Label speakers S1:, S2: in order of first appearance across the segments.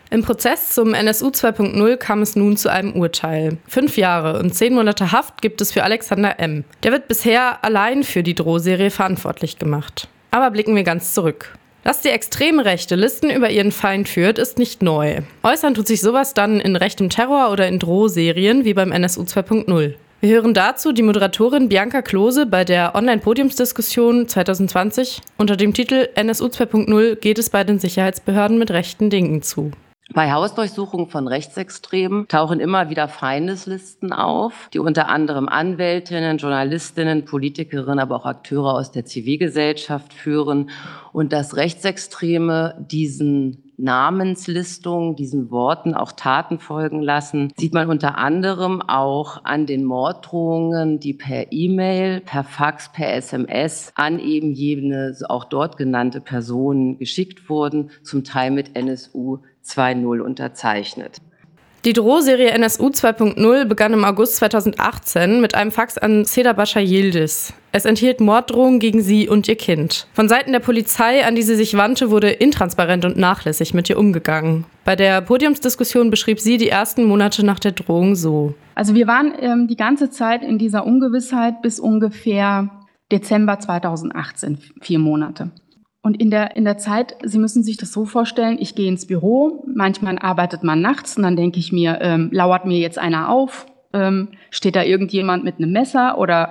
S1: Im Prozess zum NSU 2.0 kam es nun zu einem Urteil. 5 Jahre und 10 Monate Haft gibt es für Alexander M. Der wird bisher allein für die Drohserie verantwortlich gemacht. Aber blicken wir ganz zurück. Dass die extreme Rechte Listen über ihren Feind führt, ist nicht neu. Äußern tut sich sowas dann in rechtem Terror oder in Drohserien wie beim NSU 2.0. Wir hören dazu die Moderatorin Bianca Klose bei der Online-Podiumsdiskussion 2020 unter dem Titel NSU 2.0 geht es bei den Sicherheitsbehörden mit rechten Dingen zu.
S2: Bei Hausdurchsuchungen von Rechtsextremen tauchen immer wieder Feindeslisten auf, die unter anderem Anwältinnen, Journalistinnen, Politikerinnen, aber auch Akteure aus der Zivilgesellschaft führen. Und dass Rechtsextreme diesen Namenslistungen, diesen Worten auch Taten folgen lassen, sieht man unter anderem auch an den Morddrohungen, die per E-Mail, per Fax, per SMS an eben jene auch dort genannte Personen geschickt wurden, zum Teil mit NSU 2.0 unterzeichnet.
S1: Die Drohserie NSU 2.0 begann im August 2018 mit einem Fax an Seda Bascha Yildiz. Es enthielt Morddrohungen gegen sie und ihr Kind. Von Seiten der Polizei, an die sie sich wandte, wurde intransparent und nachlässig mit ihr umgegangen. Bei der Podiumsdiskussion beschrieb sie die ersten Monate nach der Drohung so.
S3: Also wir waren die ganze Zeit in dieser Ungewissheit bis ungefähr Dezember 2018, 4 Monate. Und in der Zeit, Sie müssen sich das so vorstellen, ich gehe ins Büro, manchmal arbeitet man nachts und dann denke ich mir, lauert mir jetzt einer auf, steht da irgendjemand mit einem Messer oder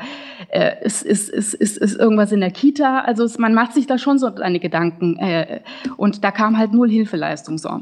S3: ist irgendwas in der Kita? Also man macht sich da schon so seine Gedanken und da kam halt null Hilfeleistung so.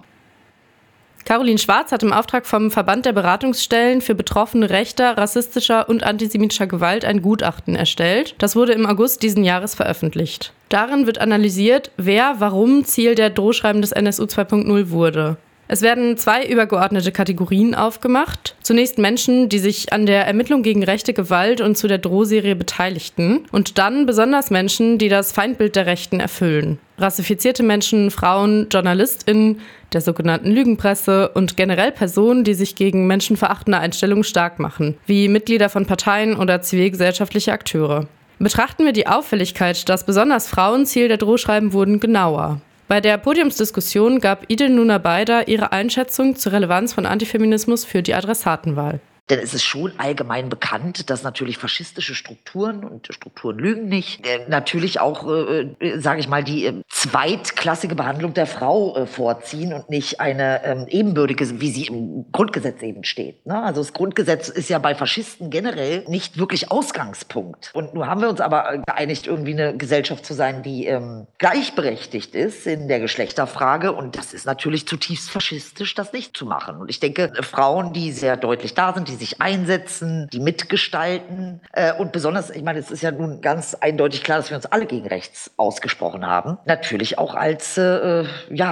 S1: Caroline Schwarz hat im Auftrag vom Verband der Beratungsstellen für Betroffene rechter, rassistischer und antisemitischer Gewalt ein Gutachten erstellt. Das wurde im August diesen Jahres veröffentlicht. Darin wird analysiert, wer warum Ziel der Drohschreiben des NSU 2.0 wurde. Es werden 2 übergeordnete Kategorien aufgemacht. Zunächst Menschen, die sich an der Ermittlung gegen rechte Gewalt und zu der Drohserie beteiligten. Und dann besonders Menschen, die das Feindbild der Rechten erfüllen. Rassifizierte Menschen, Frauen, JournalistInnen, der sogenannten Lügenpresse und generell Personen, die sich gegen menschenverachtende Einstellungen stark machen, wie Mitglieder von Parteien oder zivilgesellschaftliche Akteure. Betrachten wir die Auffälligkeit, dass besonders Frauen Ziel der Drohschreiben wurden, genauer. Bei der Podiumsdiskussion gab Idil Nunabaida ihre Einschätzung zur Relevanz von Antifeminismus für die Adressatenwahl.
S4: Denn es ist schon allgemein bekannt, dass natürlich faschistische Strukturen, und Strukturen lügen nicht, natürlich auch, sage ich mal, die zweitklassige Behandlung der Frau vorziehen und nicht eine ebenbürtige, wie sie im Grundgesetz eben steht. Ne? Also das Grundgesetz ist ja bei Faschisten generell nicht wirklich Ausgangspunkt. Und nun haben wir uns aber geeinigt, irgendwie eine Gesellschaft zu sein, die gleichberechtigt ist in der Geschlechterfrage. Und das ist natürlich zutiefst faschistisch, das nicht zu machen. Und ich denke, Frauen, die sehr deutlich da sind, die sich einsetzen, die mitgestalten und besonders, ich meine, es ist ja nun ganz eindeutig klar, dass wir uns alle gegen rechts ausgesprochen haben, natürlich auch als ein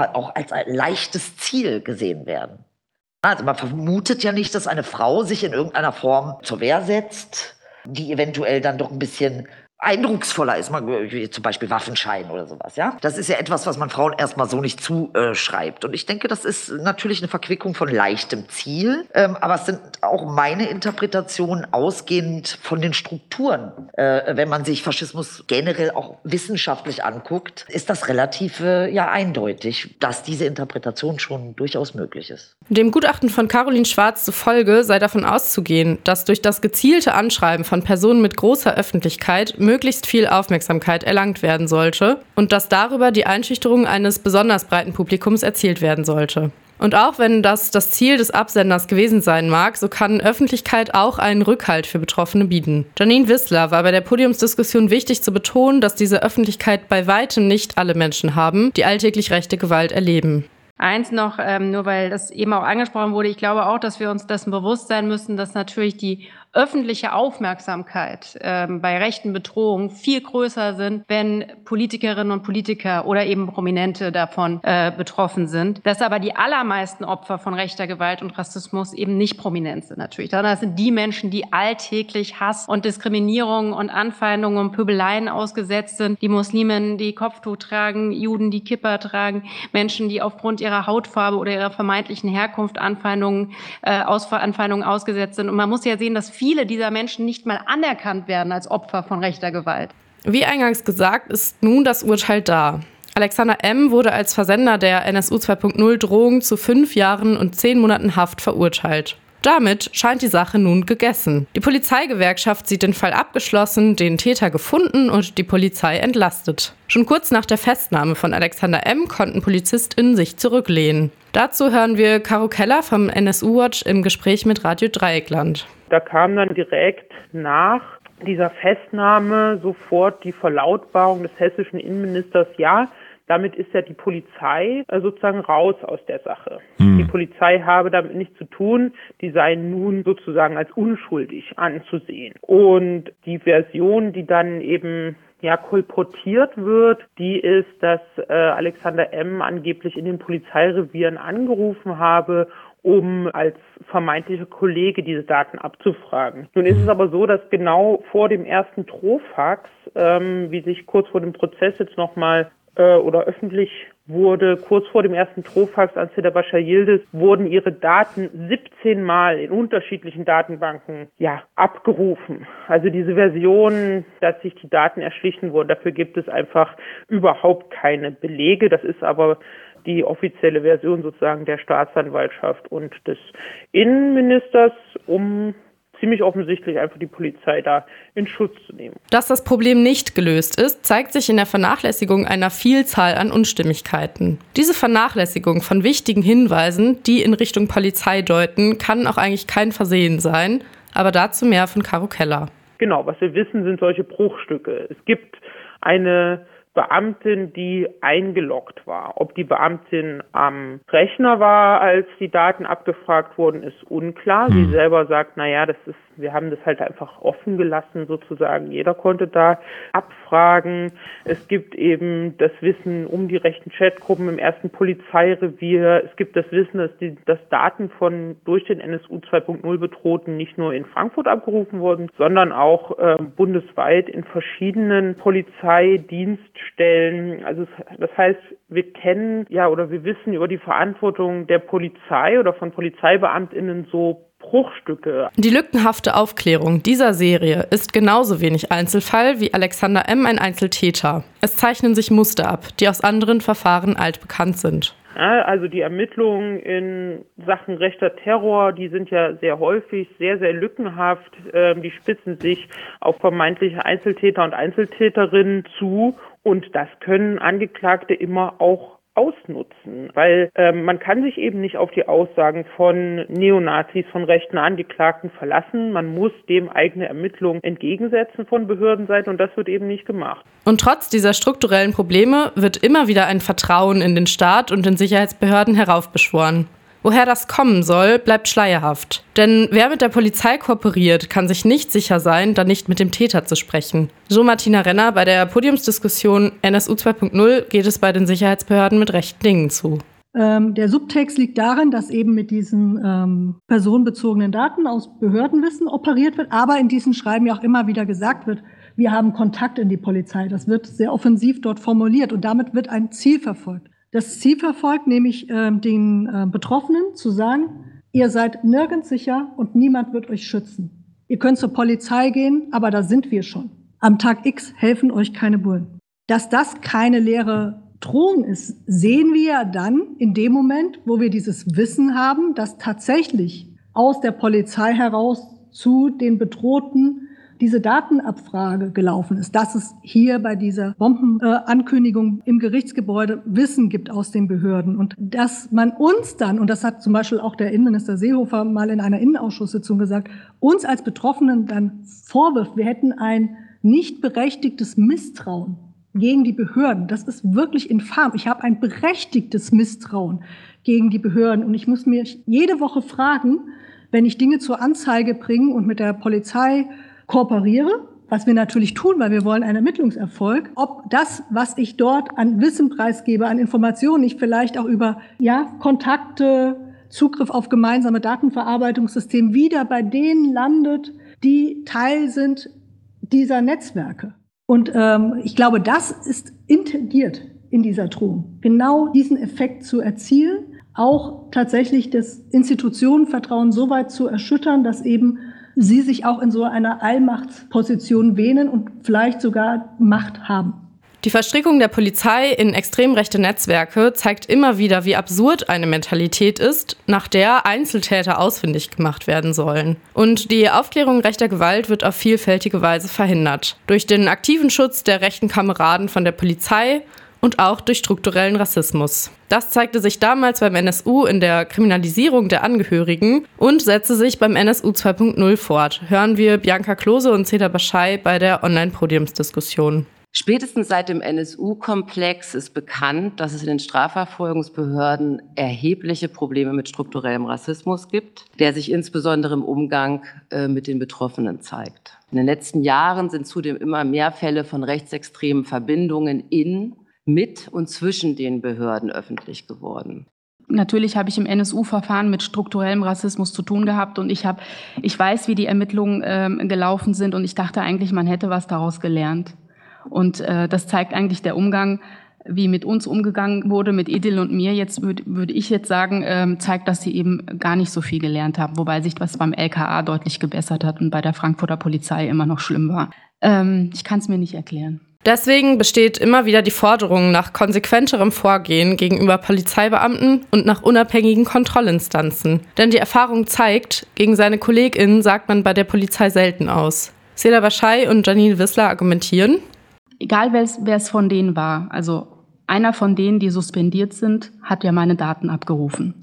S4: leichtes Ziel gesehen werden. Also man vermutet ja nicht, dass eine Frau sich in irgendeiner Form zur Wehr setzt, die eventuell dann doch ein bisschen eindrucksvoller ist, zum Beispiel Waffenschein oder sowas, ja. Das ist ja etwas, was man Frauen erstmal so nicht zuschreibt. Und ich denke, das ist natürlich eine Verquickung von leichtem Ziel. Aber es sind auch meine Interpretationen ausgehend von den Strukturen. Wenn man sich Faschismus generell auch wissenschaftlich anguckt, ist das relativ eindeutig, dass diese Interpretation schon durchaus möglich ist.
S1: Dem Gutachten von Caroline Schwarz zufolge sei davon auszugehen, dass durch das gezielte Anschreiben von Personen mit großer Öffentlichkeit möglichst viel Aufmerksamkeit erlangt werden sollte und dass darüber die Einschüchterung eines besonders breiten Publikums erzielt werden sollte. Und auch wenn das Ziel des Absenders gewesen sein mag, so kann Öffentlichkeit auch einen Rückhalt für Betroffene bieten. Janine Wissler war bei der Podiumsdiskussion wichtig zu betonen, dass diese Öffentlichkeit bei weitem nicht alle Menschen haben, die alltäglich rechte Gewalt erleben.
S5: Eins noch, nur weil das eben auch angesprochen wurde, ich glaube auch, dass wir uns dessen bewusst sein müssen, dass natürlich die öffentliche Aufmerksamkeit bei rechten Bedrohungen viel größer sind, wenn Politikerinnen und Politiker oder eben Prominente davon betroffen sind. Dass aber die allermeisten Opfer von rechter Gewalt und Rassismus eben nicht prominent sind natürlich. Das sind die Menschen, die alltäglich Hass und Diskriminierung und Anfeindungen und Pöbeleien ausgesetzt sind. Die Muslimen, die Kopftuch tragen, Juden, die Kippa tragen, Menschen, die aufgrund ihrer Hautfarbe oder ihrer vermeintlichen Herkunft Anfeindungen ausgesetzt sind. Und man muss ja sehen, dass viele dieser Menschen nicht mal anerkannt werden als Opfer von rechter Gewalt.
S1: Wie eingangs gesagt, ist nun das Urteil da. Alexander M. wurde als Versender der NSU 2.0 Drohung zu 5 Jahren und 10 Monaten Haft verurteilt. Damit scheint die Sache nun gegessen. Die Polizeigewerkschaft sieht den Fall abgeschlossen, den Täter gefunden und die Polizei entlastet. Schon kurz nach der Festnahme von Alexander M. konnten PolizistInnen sich zurücklehnen. Dazu hören wir Caro Keller vom NSU-Watch im Gespräch mit Radio Dreieckland.
S6: Da kam dann direkt nach dieser Festnahme sofort die Verlautbarung des hessischen Innenministers, ja, damit ist ja die Polizei sozusagen raus aus der Sache. Die Polizei habe damit nichts zu tun, die seien nun sozusagen als unschuldig anzusehen. Und die Version, die dann eben kolportiert wird, die ist, dass Alexander M. angeblich in den Polizeirevieren angerufen habe, um als vermeintlicher Kollege diese Daten abzufragen. Nun ist es aber so, dass genau vor dem ersten Drohfax, wie sich kurz vor dem Prozess jetzt nochmal oder öffentlich wurde, kurz vor dem ersten Drohfax an Seda Bashar Yildiz, wurden ihre Daten 17 Mal in unterschiedlichen Datenbanken abgerufen. Also diese Version, dass sich die Daten erschlichen wurden, dafür gibt es einfach überhaupt keine Belege. Das ist aber die offizielle Version sozusagen der Staatsanwaltschaft und des Innenministers, um ziemlich offensichtlich einfach die Polizei da in Schutz zu nehmen.
S1: Dass das Problem nicht gelöst ist, zeigt sich in der Vernachlässigung einer Vielzahl an Unstimmigkeiten. Diese Vernachlässigung von wichtigen Hinweisen, die in Richtung Polizei deuten, kann auch eigentlich kein Versehen sein. Aber dazu mehr von Caro Keller.
S6: Genau, was wir wissen, sind solche Bruchstücke. Es gibt eine Beamtin, die eingeloggt war. Ob die Beamtin am Rechner war, als die Daten abgefragt wurden, ist unklar. Sie selber sagt, wir haben das halt einfach offen gelassen sozusagen. Jeder konnte da abfragen. Es gibt eben das Wissen um die rechten Chatgruppen im ersten Polizeirevier. Es gibt das Wissen, dass Daten von durch den NSU 2.0 Bedrohten nicht nur in Frankfurt abgerufen wurden, sondern auch bundesweit in verschiedenen Polizeidienststellen. Also das heißt, wir kennen oder wir wissen über die Verantwortung der Polizei oder von PolizeibeamtInnen so Bruchstücke.
S1: Die lückenhafte Aufklärung dieser Serie ist genauso wenig Einzelfall wie Alexander M. ein Einzeltäter. Es zeichnen sich Muster ab, die aus anderen Verfahren altbekannt sind.
S6: Ja, also die Ermittlungen in Sachen rechter Terror, die sind ja sehr häufig sehr, sehr lückenhaft. Die spitzen sich auf vermeintliche Einzeltäter und Einzeltäterinnen zu. Und das können Angeklagte immer auch ausnutzen, weil man kann sich eben nicht auf die Aussagen von Neonazis, von rechten Angeklagten verlassen. Man muss dem eigene Ermittlungen entgegensetzen von Behördenseite und das wird eben nicht gemacht.
S1: Und trotz dieser strukturellen Probleme wird immer wieder ein Vertrauen in den Staat und in Sicherheitsbehörden heraufbeschworen. Woher das kommen soll, bleibt schleierhaft. Denn wer mit der Polizei kooperiert, kann sich nicht sicher sein, dann nicht mit dem Täter zu sprechen. So Martina Renner bei der Podiumsdiskussion NSU 2.0 geht es bei den Sicherheitsbehörden mit rechten Dingen zu.
S7: Der Subtext liegt darin, dass eben mit diesen personenbezogenen Daten aus Behördenwissen operiert wird, aber in diesen Schreiben ja auch immer wieder gesagt wird, wir haben Kontakt in die Polizei. Das wird sehr offensiv dort formuliert und damit wird ein Ziel verfolgt. Das Ziel verfolgt nämlich den Betroffenen zu sagen, ihr seid nirgends sicher und niemand wird euch schützen. Ihr könnt zur Polizei gehen, aber da sind wir schon. Am Tag X helfen euch keine Bullen. Dass das keine leere Drohung ist, sehen wir dann in dem Moment, wo wir dieses Wissen haben, dass tatsächlich aus der Polizei heraus zu den Bedrohten diese Datenabfrage gelaufen ist, dass es hier bei dieser Bombenankündigung im Gerichtsgebäude Wissen gibt aus den Behörden und dass man uns dann, und das hat zum Beispiel auch der Innenminister Seehofer mal in einer Innenausschusssitzung gesagt, uns als Betroffenen dann vorwirft, wir hätten ein nicht berechtigtes Misstrauen gegen die Behörden. Das ist wirklich infam. Ich habe ein berechtigtes Misstrauen gegen die Behörden und ich muss mir jede Woche fragen, wenn ich Dinge zur Anzeige bringe und mit der Polizei kooperiere, was wir natürlich tun, weil wir wollen einen Ermittlungserfolg, ob das, was ich dort an Wissen preisgebe, an Informationen, nicht vielleicht auch über Kontakte, Zugriff auf gemeinsame Datenverarbeitungssysteme wieder bei denen landet, die Teil sind dieser Netzwerke. Und ich glaube, das ist intendiert in dieser Drohung, genau diesen Effekt zu erzielen, auch tatsächlich das Institutionenvertrauen so weit zu erschüttern, dass eben sie sich auch in so einer Allmachtsposition wähnen und vielleicht sogar Macht haben.
S1: Die Verstrickung der Polizei in extrem rechte Netzwerke zeigt immer wieder, wie absurd eine Mentalität ist, nach der Einzeltäter ausfindig gemacht werden sollen. Und die Aufklärung rechter Gewalt wird auf vielfältige Weise verhindert. Durch den aktiven Schutz der rechten Kameraden von der Polizei und auch durch strukturellen Rassismus. Das zeigte sich damals beim NSU in der Kriminalisierung der Angehörigen und setzte sich beim NSU 2.0 fort. Hören wir Bianca Klose und Seda Baschai bei der Online-Podiumsdiskussion.
S2: Spätestens seit dem NSU-Komplex ist bekannt, dass es in den Strafverfolgungsbehörden erhebliche Probleme mit strukturellem Rassismus gibt, der sich insbesondere im Umgang mit den Betroffenen zeigt. In den letzten Jahren sind zudem immer mehr Fälle von rechtsextremen Verbindungen mit und zwischen den Behörden öffentlich geworden.
S3: Natürlich habe ich im NSU-Verfahren mit strukturellem Rassismus zu tun gehabt und ich weiß, wie die Ermittlungen gelaufen sind und ich dachte eigentlich, man hätte was daraus gelernt. Und das zeigt eigentlich der Umgang, wie mit uns umgegangen wurde, mit Idil und mir. Jetzt würde ich jetzt sagen, zeigt, dass sie eben gar nicht so viel gelernt haben, wobei sich was beim LKA deutlich gebessert hat und bei der Frankfurter Polizei immer noch schlimm war. Ich kann es mir nicht erklären.
S1: Deswegen besteht immer wieder die Forderung nach konsequenterem Vorgehen gegenüber Polizeibeamten und nach unabhängigen Kontrollinstanzen. Denn die Erfahrung zeigt, gegen seine KollegInnen sagt man bei der Polizei selten aus. Seda Baschai und Janine Wissler argumentieren:
S3: Egal wer es von denen war, also einer von denen, die suspendiert sind, hat ja meine Daten abgerufen.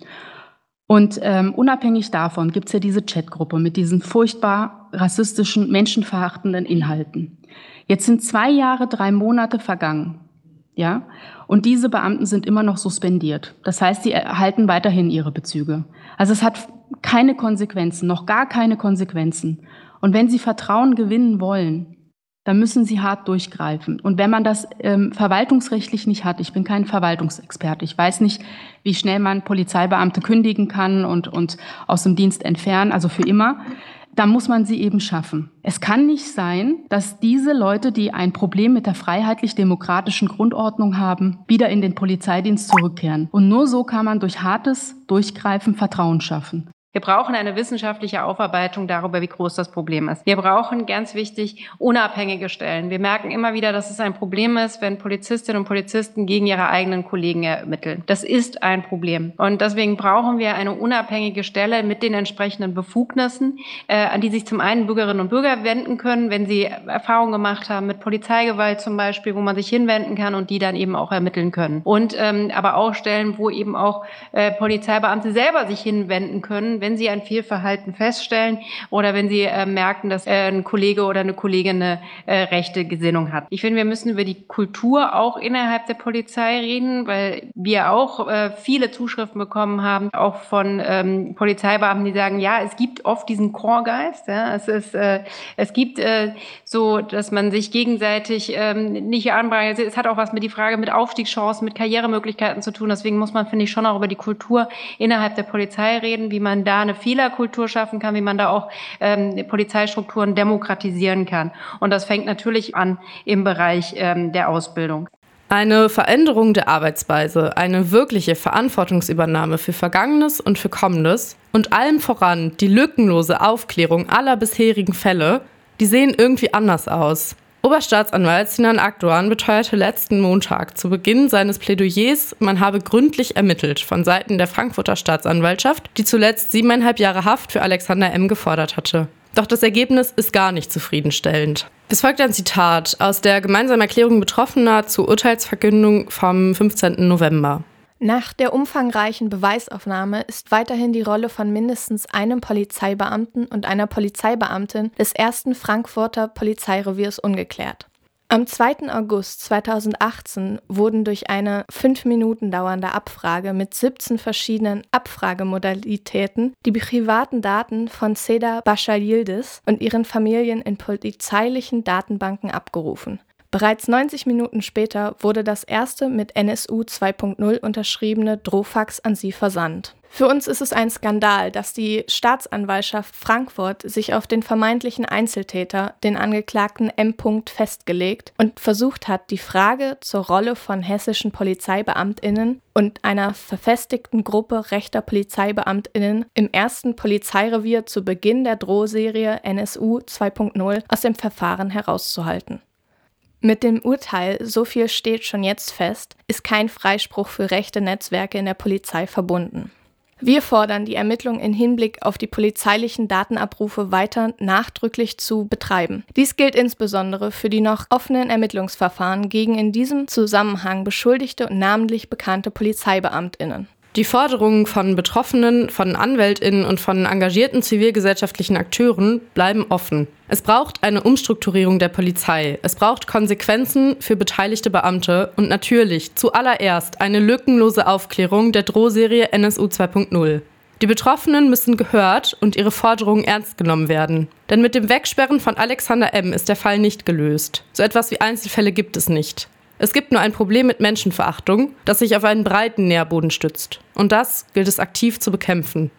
S3: Und unabhängig davon gibt es ja diese Chatgruppe mit diesen furchtbar rassistischen, menschenverachtenden Inhalten. Jetzt sind 2 Jahre, 3 Monate vergangen, ja, und diese Beamten sind immer noch suspendiert. Das heißt, sie erhalten weiterhin ihre Bezüge. Also es hat keine Konsequenzen, noch gar keine Konsequenzen. Und wenn sie Vertrauen gewinnen wollen, dann müssen sie hart durchgreifen. Und wenn man das verwaltungsrechtlich nicht hat, ich bin kein Verwaltungsexperte, ich weiß nicht, wie schnell man Polizeibeamte kündigen kann und aus dem Dienst entfernen, also für immer, dann muss man sie eben schaffen. Es kann nicht sein, dass diese Leute, die ein Problem mit der freiheitlich-demokratischen Grundordnung haben, wieder in den Polizeidienst zurückkehren. Und nur so kann man durch hartes Durchgreifen Vertrauen schaffen.
S5: Wir brauchen eine wissenschaftliche Aufarbeitung darüber, wie groß das Problem ist. Wir brauchen, ganz wichtig, unabhängige Stellen. Wir merken immer wieder, dass es ein Problem ist, wenn Polizistinnen und Polizisten gegen ihre eigenen Kollegen ermitteln. Das ist ein Problem. Und deswegen brauchen wir eine unabhängige Stelle mit den entsprechenden Befugnissen, an die sich zum einen Bürgerinnen und Bürger wenden können, wenn sie Erfahrungen gemacht haben mit Polizeigewalt zum Beispiel, wo man sich hinwenden kann und die dann eben auch ermitteln können. Und aber auch Stellen, wo eben auch Polizeibeamte selber sich hinwenden können, wenn sie ein Fehlverhalten feststellen oder wenn sie merken, dass ein Kollege oder eine Kollegin eine rechte Gesinnung hat. Ich finde, wir müssen über die Kultur auch innerhalb der Polizei reden, weil wir auch viele Zuschriften bekommen haben, auch von Polizeibeamten, die sagen, ja, es gibt oft diesen Chorgeist. Ja, es gibt so, dass man sich gegenseitig nicht anbringt. Es hat auch was mit die Frage mit Aufstiegschancen, mit Karrieremöglichkeiten zu tun. Deswegen muss man, finde ich, schon auch über die Kultur innerhalb der Polizei reden, wie man da eine Fehlerkultur schaffen kann, wie man da auch Polizeistrukturen demokratisieren kann. Und das fängt natürlich an im Bereich der Ausbildung.
S1: Eine Veränderung der Arbeitsweise, eine wirkliche Verantwortungsübernahme für Vergangenes und für Kommendes und allem voran die lückenlose Aufklärung aller bisherigen Fälle, die sehen irgendwie anders aus. Oberstaatsanwalt Sinan Akdoğan beteuerte letzten Montag zu Beginn seines Plädoyers, man habe gründlich ermittelt von Seiten der Frankfurter Staatsanwaltschaft, die zuletzt 7,5 Jahre Haft für Alexander M. gefordert hatte. Doch das Ergebnis ist gar nicht zufriedenstellend. Es folgt ein Zitat aus der gemeinsamen Erklärung Betroffener zur Urteilsverkündung vom 15. November.
S8: Nach der umfangreichen Beweisaufnahme ist weiterhin die Rolle von mindestens einem Polizeibeamten und einer Polizeibeamtin des 1. Frankfurter Polizeireviers ungeklärt. Am 2. August 2018 wurden durch eine 5 Minuten dauernde Abfrage mit 17 verschiedenen Abfragemodalitäten die privaten Daten von Seda Baschai und ihren Familien in polizeilichen Datenbanken abgerufen. Bereits 90 Minuten später wurde das erste mit NSU 2.0 unterschriebene Drohfax an sie versandt. Für uns ist es ein Skandal, dass die Staatsanwaltschaft Frankfurt sich auf den vermeintlichen Einzeltäter, den Angeklagten M. festgelegt und versucht hat, die Frage zur Rolle von hessischen PolizeibeamtInnen und einer verfestigten Gruppe rechter PolizeibeamtInnen im 1. Polizeirevier zu Beginn der Drohserie NSU 2.0 aus dem Verfahren herauszuhalten. Mit dem Urteil, so viel steht schon jetzt fest, ist kein Freispruch für rechte Netzwerke in der Polizei verbunden. Wir fordern, die Ermittlungen im Hinblick auf die polizeilichen Datenabrufe weiter nachdrücklich zu betreiben. Dies gilt insbesondere für die noch offenen Ermittlungsverfahren gegen in diesem Zusammenhang beschuldigte und namentlich bekannte PolizeibeamtInnen.
S1: Die Forderungen von Betroffenen, von AnwältInnen und von engagierten zivilgesellschaftlichen Akteuren bleiben offen. Es braucht eine Umstrukturierung der Polizei. Es braucht Konsequenzen für beteiligte Beamte und natürlich zuallererst eine lückenlose Aufklärung der Drohserie NSU 2.0. Die Betroffenen müssen gehört und ihre Forderungen ernst genommen werden. Denn mit dem Wegsperren von Alexander M. ist der Fall nicht gelöst. So etwas wie Einzelfälle gibt es nicht. Es gibt nur ein Problem mit Menschenverachtung, das sich auf einen breiten Nährboden stützt. Und das gilt es aktiv zu bekämpfen.